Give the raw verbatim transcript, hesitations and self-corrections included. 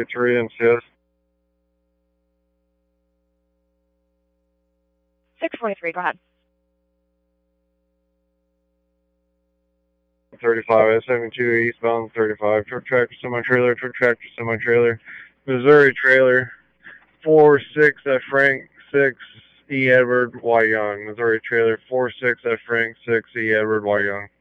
forty-three and C S. six forty-three, go ahead. thirty-five, S seventy-two eastbound thirty-five, truck tractor, semi-trailer, truck tractor, semi-trailer, Missouri trailer, four six at Frank, six E Edward, Y Young, Missouri trailer, four six at Frank, six E Edward, Y Young.